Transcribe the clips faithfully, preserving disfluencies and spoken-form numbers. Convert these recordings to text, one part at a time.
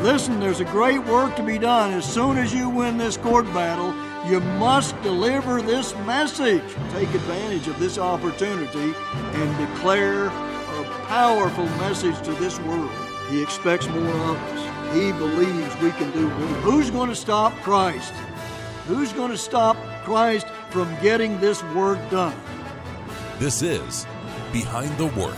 Listen, there's a great work to be done. As soon as you win this court battle, you must deliver this message. Take advantage of this opportunity and declare a powerful message to this world. He expects more of us. He believes we can do more. Who's going to stop Christ? Who's going to stop Christ from getting this work done? This is Behind the Work.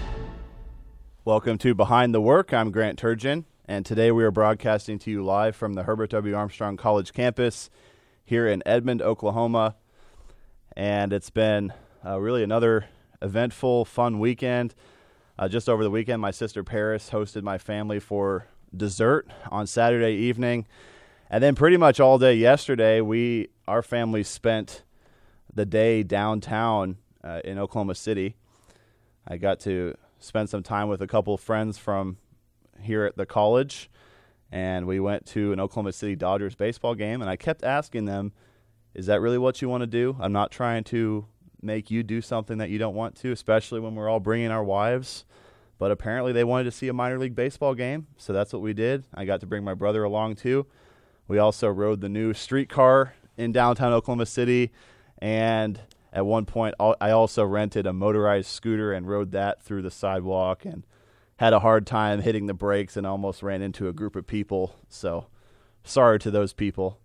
Welcome to Behind the Work. I'm Grant Turgeon, and today we are broadcasting to you live from the Herbert W. Armstrong College campus here in Edmond, Oklahoma. And it's been uh, really another eventful, fun weekend. Uh, just over the weekend, my sister Paris hosted my family for dessert on Saturday evening. And then pretty much all day yesterday, we our family spent the day downtown uh, in Oklahoma City. I got to spend some time with a couple of friends from here at the college, and we went to an Oklahoma City Dodgers baseball game, and I kept asking them, is that really what you want to do? I'm not trying to make you do something that you don't want to, especially when we're all bringing our wives. But apparently they wanted to see a minor league baseball game, so that's what we did. I got to bring my brother along too. We also rode the new streetcar in downtown Oklahoma City, and at one point I also rented a motorized scooter and rode that through the sidewalk and had a hard time hitting the brakes and almost ran into a group of people. So sorry to those people.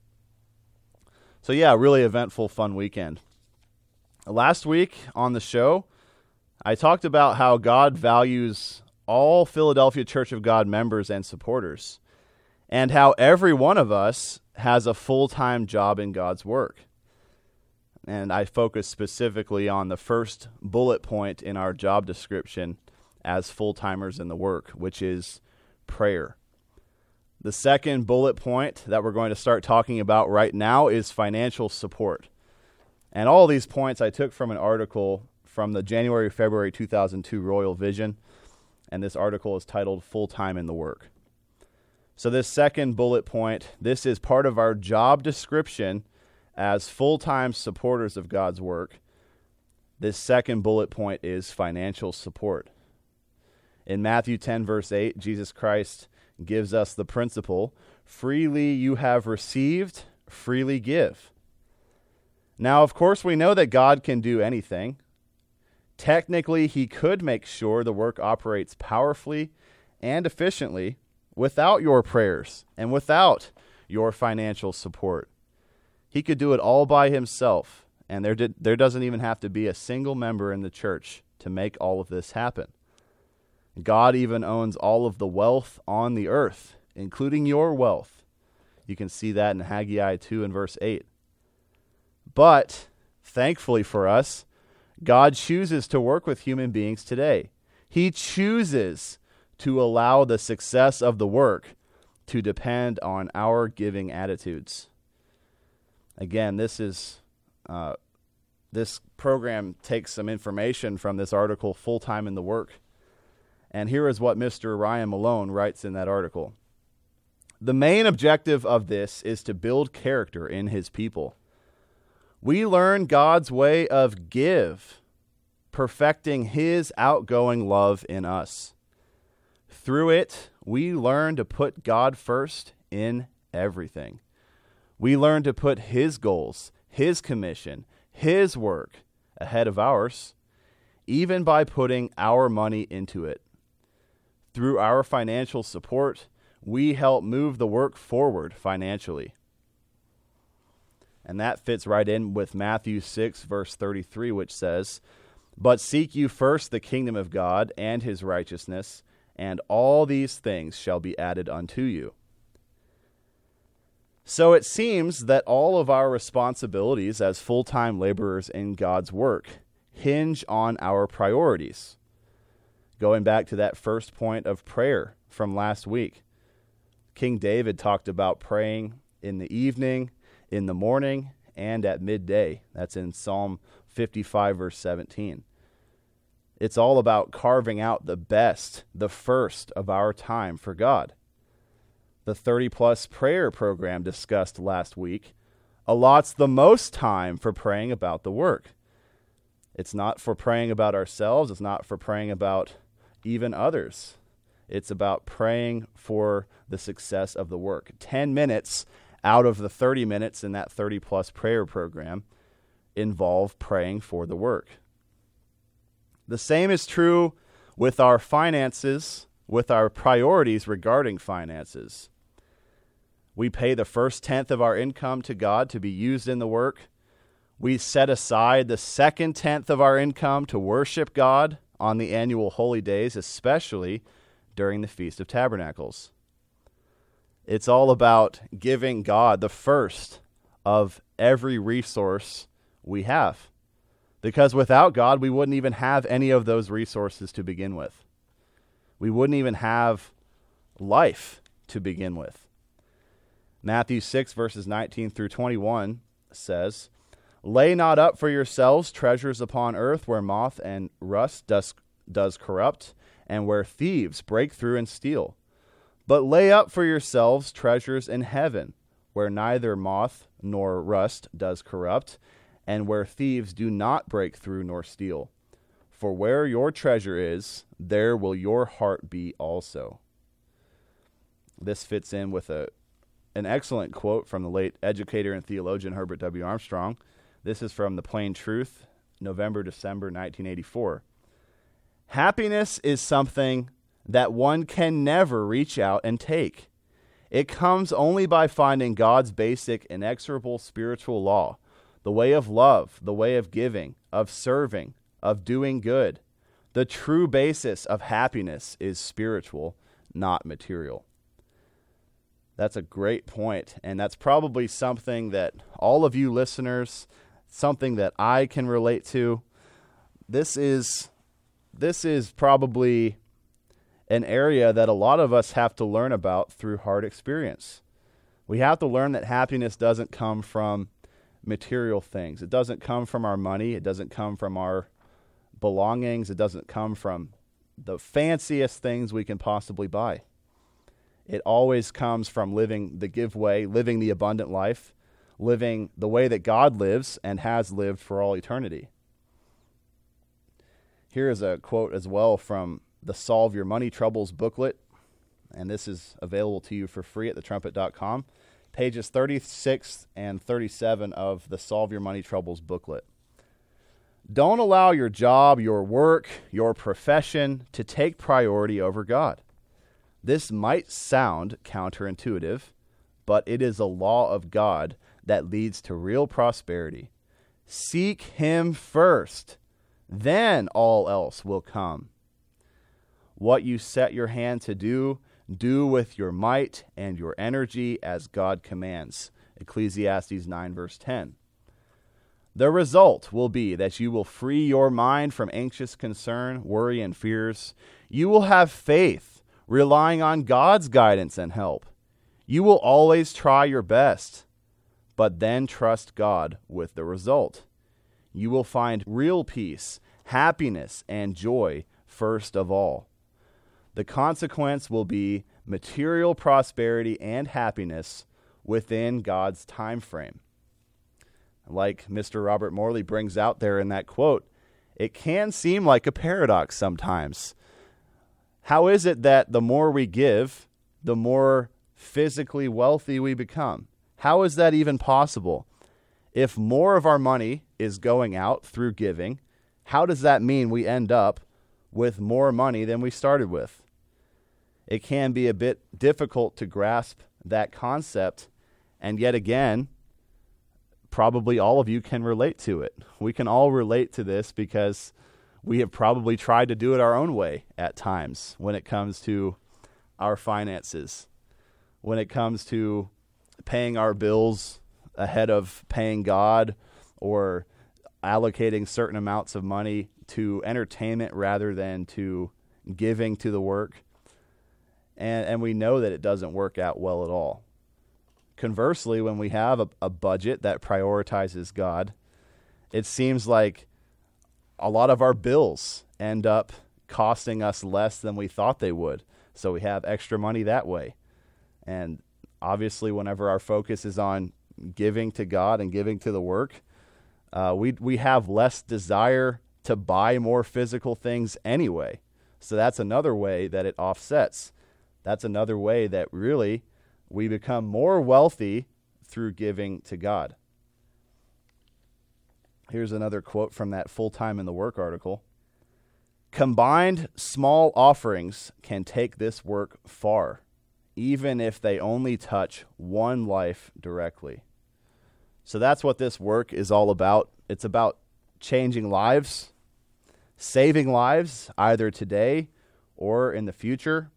So yeah, really eventful, fun weekend. Last week on the show, I talked about how God values all Philadelphia Church of God members and supporters, and how every one of us has a full-time job in God's work. And I focus specifically on the first bullet point in our job description as full-timers in the work, which is prayer. The second bullet point that we're going to start talking about right now is financial support. And all these points I took from an article from the January-February two thousand two Royal Vision, and this article is titled Full-Time in the Work. So this second bullet point, this is part of our job description as full-time supporters of God's work. This second bullet point is financial support. In Matthew ten, verse eight, Jesus Christ gives us the principle, freely you have received, freely give. Now, of course, we know that God can do anything. Technically, he could make sure the work operates powerfully and efficiently without your prayers and without your financial support. He could do it all by himself, and there did, there doesn't even have to be a single member in the church to make all of this happen. God even owns all of the wealth on the earth, including your wealth. You can see that in Haggai two and verse eight. But, thankfully for us, God chooses to work with human beings today. He chooses to allow the success of the work to depend on our giving attitudes. Again, this is uh, this program takes some information from this article, Full-Time in the Work. And here is what Mister Ryan Malone writes in that article. The main objective of this is to build character in his people. We learn God's way of give, perfecting his outgoing love in us. Through it, we learn to put God first in everything. We learn to put his goals, his commission, his work ahead of ours, even by putting our money into it. Through our financial support, we help move the work forward financially. And that fits right in with Matthew six, verse thirty-three, which says, "But seek you first the kingdom of God and his righteousness, and all these things shall be added unto you." So it seems that all of our responsibilities as full-time laborers in God's work hinge on our priorities. Going back to that first point of prayer from last week, King David talked about praying in the evening, in the morning, and at midday. That's in Psalm fifty-five, verse seventeen. It's all about carving out the best, the first of our time for God. The thirty-plus prayer program discussed last week allots the most time for praying about the work. It's not for praying about ourselves. It's not for praying about even others. It's about praying for the success of the work. Ten minutes out of the thirty minutes in that thirty-plus prayer program involve praying for the work. The same is true with our finances, with our priorities regarding finances. We pay the first tenth of our income to God to be used in the work. We set aside the second tenth of our income to worship God on the annual holy days, especially during the Feast of Tabernacles. It's all about giving God the first of every resource we have. Because without God, we wouldn't even have any of those resources to begin with. We wouldn't even have life to begin with. Matthew six, verses nineteen through twenty-one says, "Lay not up for yourselves treasures upon earth, where moth and rust does, does corrupt, and where thieves break through and steal. But lay up for yourselves treasures in heaven, where neither moth nor rust does corrupt, and where thieves do not break through nor steal. For where your treasure is, there will your heart be also." This fits in with a an excellent quote from the late educator and theologian Herbert W. Armstrong. This is from The Plain Truth, November, December nineteen eighty-four. "Happiness is something that one can never reach out and take. It comes only by finding God's basic, inexorable spiritual law, the way of love, the way of giving, of serving, of doing good. The true basis of happiness is spiritual, not material." That's a great point, and that's probably something that all of you listeners, something that I can relate to. This is this is probably an area that a lot of us have to learn about through hard experience. We have to learn that happiness doesn't come from material things. It doesn't come from our money. It doesn't come from our belongings. It doesn't come from the fanciest things we can possibly buy. It always comes from living the give way, living the abundant life, living the way that God lives and has lived for all eternity. Here is a quote as well from the Solve Your Money Troubles booklet, and this is available to you for free at the trumpet dot com. Pages thirty-six and thirty-seven of the Solve Your Money Troubles booklet. "Don't allow your job, your work, your profession to take priority over God. This might sound counterintuitive, but it is a law of God that leads to real prosperity. Seek Him first, then all else will come. What you set your hand to do, do with your might and your energy as God commands." Ecclesiastes nine, verse ten. "The result will be that you will free your mind from anxious concern, worry, and fears. You will have faith, relying on God's guidance and help. You will always try your best, but then trust God with the result. You will find real peace, happiness, and joy first of all. The consequence will be material prosperity and happiness within God's time frame." Like Mister Robert Morley brings out there in that quote, it can seem like a paradox sometimes. How is it that the more we give, the more physically wealthy we become? How is that even possible? If more of our money is going out through giving, how does that mean we end up with more money than we started with? It can be a bit difficult to grasp that concept, and yet again, probably all of you can relate to it. We can all relate to this because we have probably tried to do it our own way at times when it comes to our finances, when it comes to paying our bills ahead of paying God, or allocating certain amounts of money to entertainment rather than to giving to the work. And, and we know that it doesn't work out well at all. Conversely, when we have a, a budget that prioritizes God, it seems like a lot of our bills end up costing us less than we thought they would. So we have extra money that way. And obviously, whenever our focus is on giving to God and giving to the work, uh, we we have less desire to buy more physical things anyway. So that's another way that it offsets. That's another way that really we become more wealthy through giving to God. Here's another quote from that Full-Time in the Work article. Combined small offerings can take this work far, even if they only touch one life directly. So that's what this work is all about. It's about changing lives, saving lives, either today or in the future.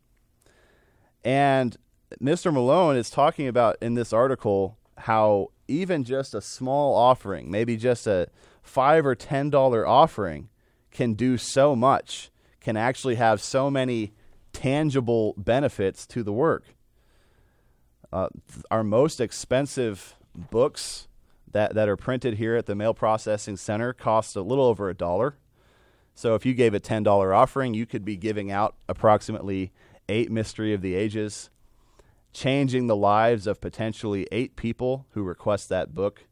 And Mister Malone is talking about in this article how even just a small offering, maybe just a five or ten dollar offering, can do so much, can actually have so many tangible benefits to the work. Uh, our most expensive books that, that are printed here at the Mail Processing Center cost a little over a dollar. So if you gave a ten dollar offering, you could be giving out approximately eight Mystery of the Ages, changing the lives of potentially eight people who request that book.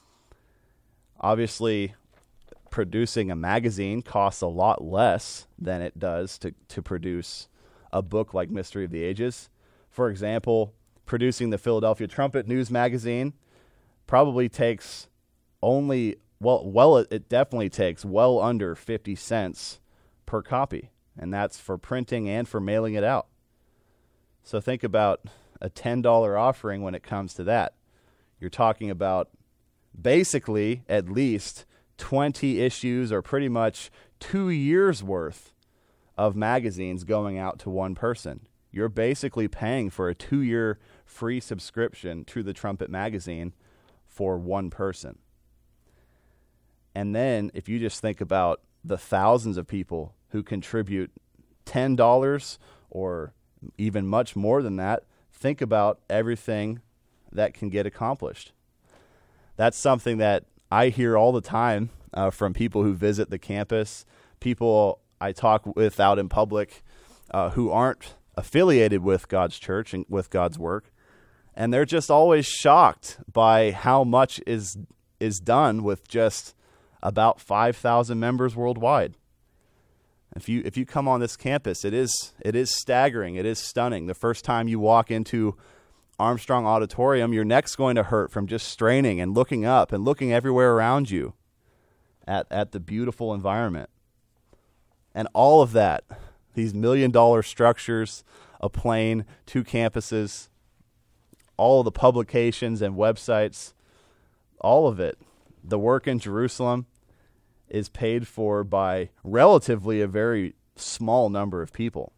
Obviously, producing a magazine costs a lot less than it does to, to produce a book like Mystery of the Ages. For example, producing the Philadelphia Trumpet News magazine probably takes only, well, well, it, it definitely takes well under fifty cents per copy, and that's for printing and for mailing it out. So think about a ten dollar offering when it comes to that. You're talking about basically at least twenty issues or pretty much two years worth of magazines going out to one person. You're basically paying for a two-year free subscription to the Trumpet magazine for one person. And then if you just think about the thousands of people who contribute ten dollars or even much more than that, think about everything that can get accomplished. That's something that I hear all the time uh, from people who visit the campus, people I talk with out in public uh, who aren't affiliated with God's church and with God's work. And they're just always shocked by how much is is done with just about five thousand members worldwide. If you if you come on this campus, it is it is staggering. It is stunning. The first time you walk into Armstrong Auditorium, your neck's going to hurt from just straining and looking up and looking everywhere around you at, at the beautiful environment. And all of that, these million-dollar structures, a plane, two campuses, all of the publications and websites, all of it, the work in Jerusalem is paid for by relatively a very small number of people.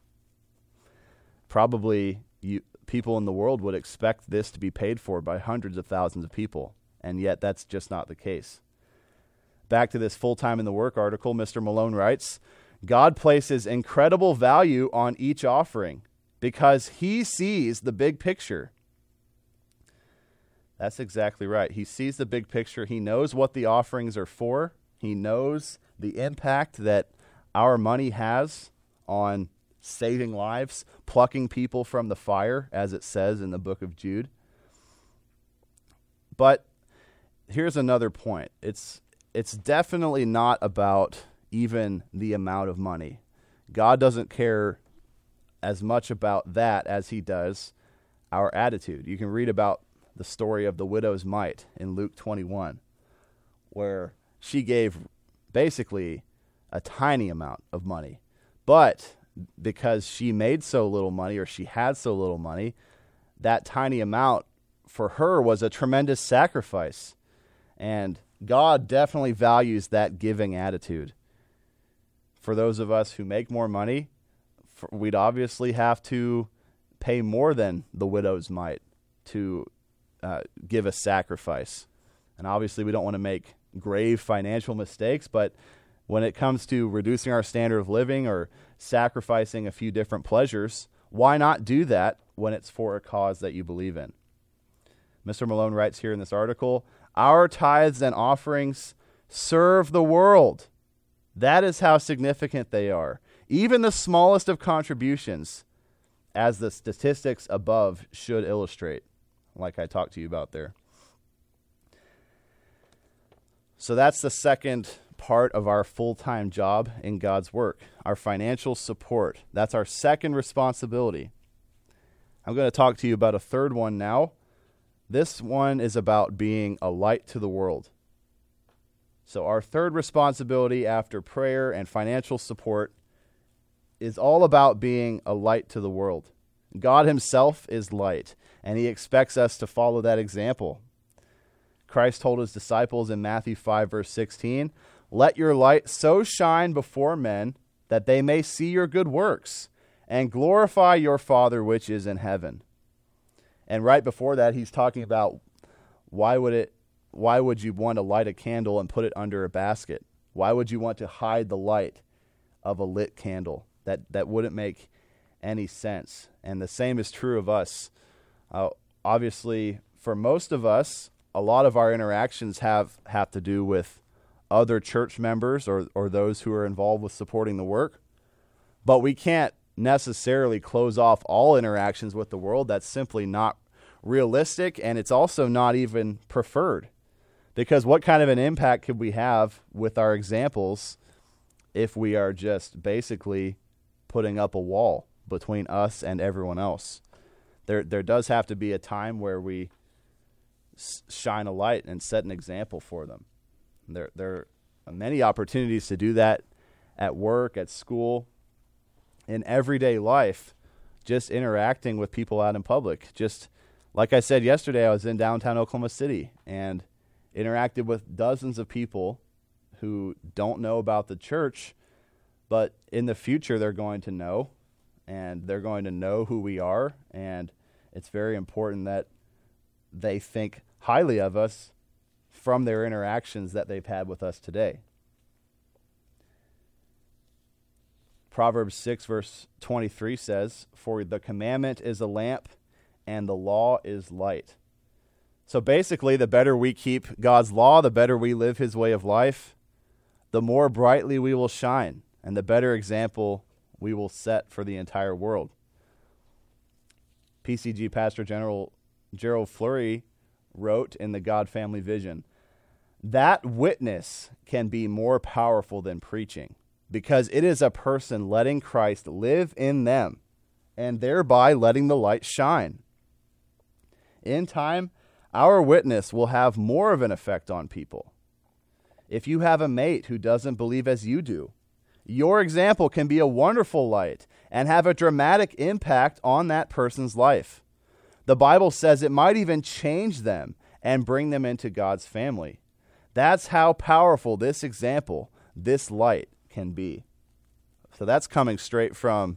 Probably you, people in the world would expect this to be paid for by hundreds of thousands of people, and yet that's just not the case. Back to this Full-Time in the Work article, Mister Malone writes, God places incredible value on each offering because he sees the big picture. That's exactly right. He sees the big picture. He knows what the offerings are for. He knows the impact that our money has on saving lives, plucking people from the fire, as it says in the book of Jude. But here's another point. It's it's definitely not about even the amount of money. God doesn't care as much about that as he does our attitude. You can read about the story of the widow's mite in Luke twenty-one, where she gave basically a tiny amount of money. But because she made so little money, or she had so little money, that tiny amount for her was a tremendous sacrifice. And God definitely values that giving attitude. For those of us who make more money, for, we'd obviously have to pay more than the widow's mite to uh, give a sacrifice. And obviously we don't want to make grave financial mistakes, but when it comes to reducing our standard of living or sacrificing a few different pleasures, why not do that when it's for a cause that you believe in? Mister Malone writes here in this article, our tithes and offerings serve the world. That is how significant they are. Even the smallest of contributions, as the statistics above should illustrate, like I talked to you about there. So that's the second part of our full-time job in God's work. Our financial support. That's our second responsibility. I'm going to talk to you about a third one now. This one is about being a light to the world. So our third responsibility after prayer and financial support is all about being a light to the world. God himself is light, and he expects us to follow that example. Christ told his disciples in Matthew five, verse sixteen, "Let your light so shine before men that they may see your good works and glorify your Father which is in heaven." And right before that, he's talking about why would it, why would you want to light a candle and put it under a basket? Why would you want to hide the light of a lit candle? That that wouldn't make any sense. And the same is true of us. Uh, obviously, for most of us, a lot of our interactions have, have to do with other church members or, or those who are involved with supporting the work. But we can't necessarily close off all interactions with the world. That's simply not realistic, and it's also not even preferred. Because what kind of an impact could we have with our examples if we are just basically putting up a wall between us and everyone else? There there does have to be a time where we s- shine a light and set an example for them. There, there are many opportunities to do that at work, at school, in everyday life, just interacting with people out in public. Just like I said yesterday, I was in downtown Oklahoma City and interacted with dozens of people who don't know about the church, but in the future they're going to know, and they're going to know who we are, and it's very important that they think highly of us from their interactions that they've had with us today. Proverbs six, verse twenty-three says, "For the commandment is a lamp, and the law is light." So basically, the better we keep God's law, the better we live his way of life, the more brightly we will shine, and the better example we will set for the entire world. P C G Pastor General Gerald Flurry wrote in the God Family Vision, "That witness can be more powerful than preaching, because it is a person letting Christ live in them, and thereby letting the light shine. In time, our witness will have more of an effect on people. If you have a mate who doesn't believe as you do, your example can be a wonderful light and have a dramatic impact on that person's life. The Bible says it might even change them and bring them into God's family. That's how powerful this example, this light, can be." So that's coming straight from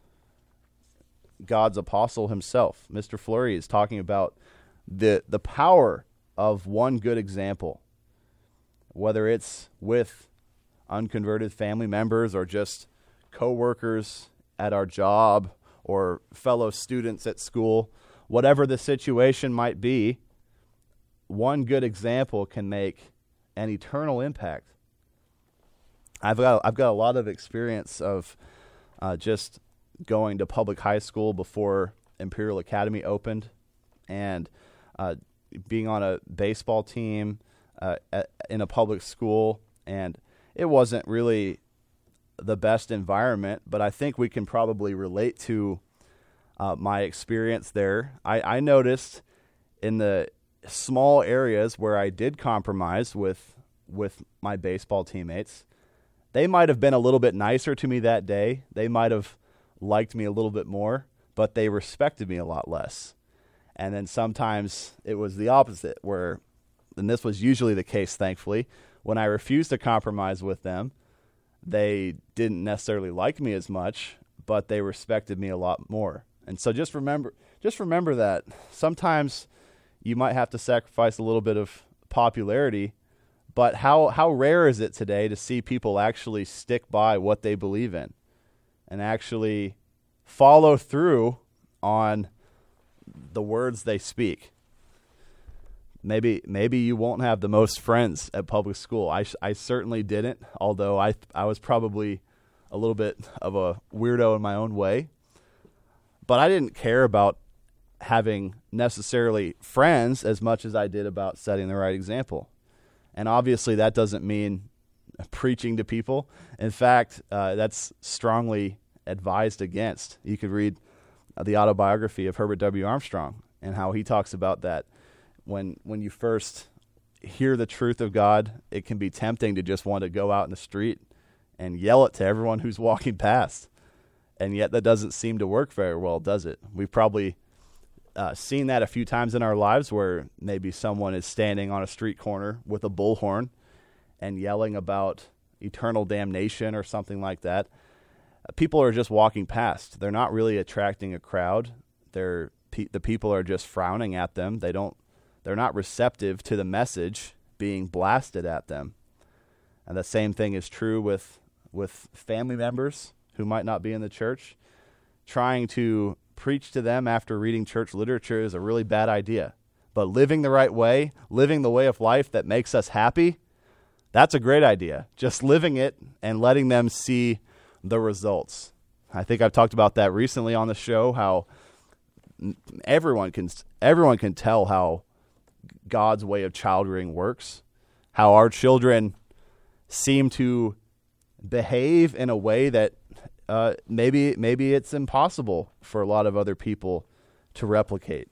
God's apostle himself. Mister Flurry is talking about the the power of one good example, whether it's with unconverted family members or just co-workers at our job or fellow students at school. Whatever the situation might be, one good example can make an eternal impact. I've got I've got a lot of experience of uh, just going to public high school before Imperial Academy opened, and uh, being on a baseball team uh, at, in a public school, and it wasn't really the best environment, but I think we can probably relate to uh, my experience there. I, I noticed in the small areas where I did compromise with with my baseball teammates, they might have been a little bit nicer to me that day. They might have liked me a little bit more, but they respected me a lot less. And then sometimes it was the opposite, where, and this was usually the case, thankfully, when I refused to compromise with them, they didn't necessarily like me as much, but they respected me a lot more. And so just remember, just remember that sometimes you might have to sacrifice a little bit of popularity, but how, how rare is it today to see people actually stick by what they believe in and actually follow through on the words they speak? Maybe maybe you won't have the most friends at public school. I, I certainly didn't, although I I was probably a little bit of a weirdo in my own way. But I didn't care about having necessarily friends as much as I did about setting the right example. And obviously that doesn't mean preaching to people. In fact, uh, that's strongly advised against. You could read uh, the autobiography of Herbert W. Armstrong and how he talks about that. When when you first hear the truth of God, it can be tempting to just want to go out in the street and yell it to everyone who's walking past. And yet that doesn't seem to work very well, does it? We've probably uh, seen that a few times in our lives where maybe someone is standing on a street corner with a bullhorn and yelling about eternal damnation or something like that. Uh, people are just walking past. They're not really attracting a crowd. They're pe- the people are just frowning at them. They don't. They're not receptive to the message being blasted at them. And the same thing is true with with family members who might not be in the church. Trying to preach to them after reading church literature is a really bad idea. But living the right way, living the way of life that makes us happy, that's a great idea. Just living it and letting them see the results. I think I've talked about that recently on the show, how everyone can everyone can tell how God's way of child rearing works, how our children seem to behave in a way that uh, maybe maybe it's impossible for a lot of other people to replicate.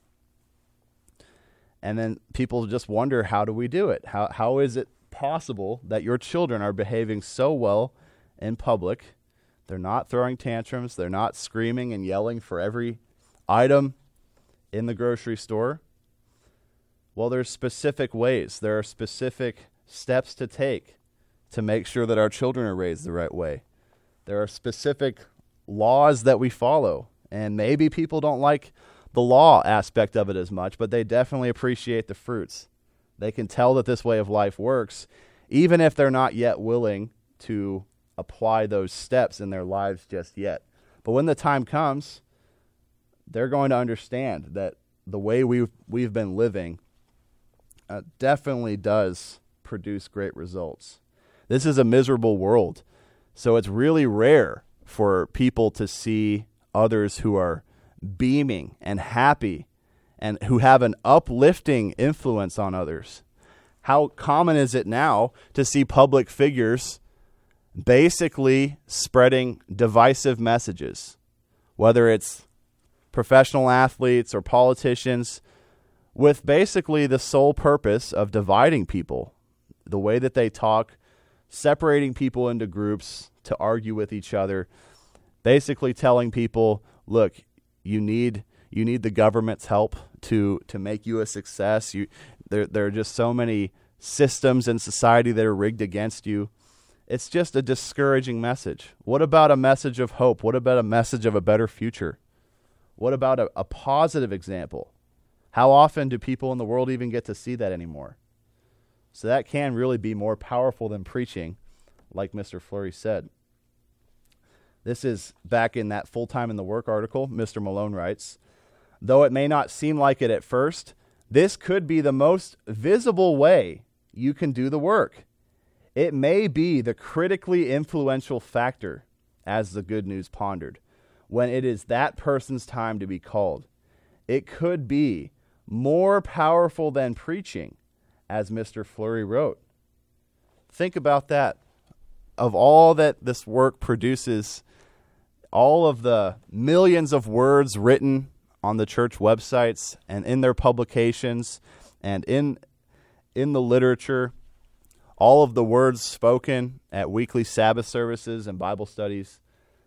And then people just wonder, how do we do it? How how is it possible that your children are behaving so well in public? They're not throwing tantrums. They're not screaming and yelling for every item in the grocery store. Well, there's specific ways. There are specific steps to take to make sure that our children are raised the right way. There are specific laws that we follow. And maybe people don't like the law aspect of it as much, but they definitely appreciate the fruits. They can tell that this way of life works, even if they're not yet willing to apply those steps in their lives just yet. But when the time comes, they're going to understand that the way we've, we've been living uh, definitely does produce great results. This is a miserable world, so it's really rare for people to see others who are beaming and happy and who have an uplifting influence on others. How common is it now to see public figures basically spreading divisive messages, whether it's professional athletes or politicians, with basically the sole purpose of dividing people. The way that they talk, separating people into groups to argue with each other, basically telling people, look, you need you need the government's help to to make you a success. You there there are just so many systems in society that are rigged against you. It's just a discouraging message. What about a message of hope? What about a message of a better future? What about a, a positive example? How often do people in the world even get to see that anymore? So that can really be more powerful than preaching, like Mister Fleury said. This is back in that Full-Time in the Work article. Mister Malone writes, though it may not seem like it at first, this could be the most visible way you can do the work. It may be the critically influential factor, as the Good News pondered, when it is that person's time to be called. It could be more powerful than preaching, as Mister Fleury wrote. Think about that. Of all that this work produces, all of the millions of words written on the church websites and in their publications and in in the literature, all of the words spoken at weekly Sabbath services and Bible studies,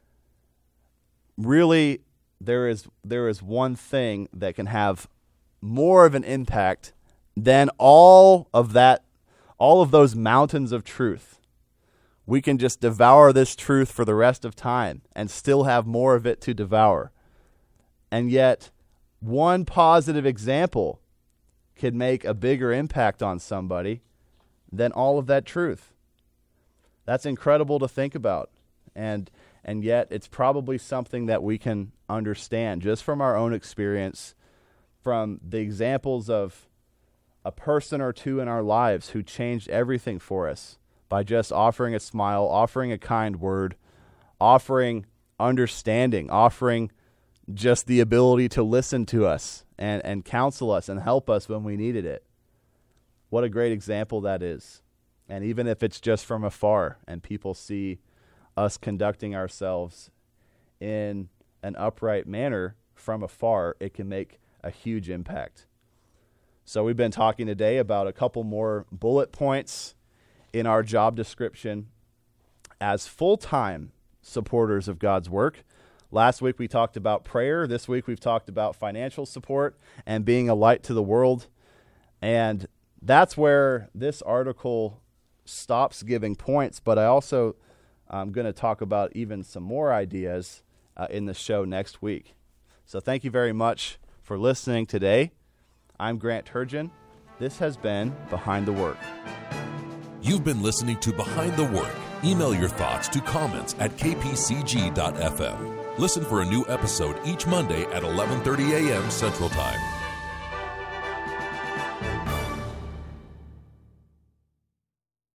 really there is there is one thing that can have more of an impact than all of that, all of those mountains of truth. We can just devour this truth for the rest of time and still have more of it to devour. And yet, one positive example can make a bigger impact on somebody than all of that truth. That's incredible to think about. And and yet, it's probably something that we can understand just from our own experience, from the examples of a person or two in our lives who changed everything for us by just offering a smile, offering a kind word, offering understanding, offering just the ability to listen to us and, and counsel us and help us when we needed it. What a great example that is. And even if it's just from afar and people see us conducting ourselves in an upright manner from afar, it can make a huge impact. So we've been talking today about a couple more bullet points in our job description as full-time supporters of God's work. Last week we talked about prayer. This week we've talked about financial support and being a light to the world. And that's where this article stops giving points, but I also am going to talk about even some more ideas uh, in the show next week. So thank you very much for listening today. I'm Grant Turgeon. This has been Behind the Work. You've been listening to Behind the Work. Email your thoughts to comments at k p c g dot f m. Listen for a new episode each Monday at eleven thirty a.m. Central Time.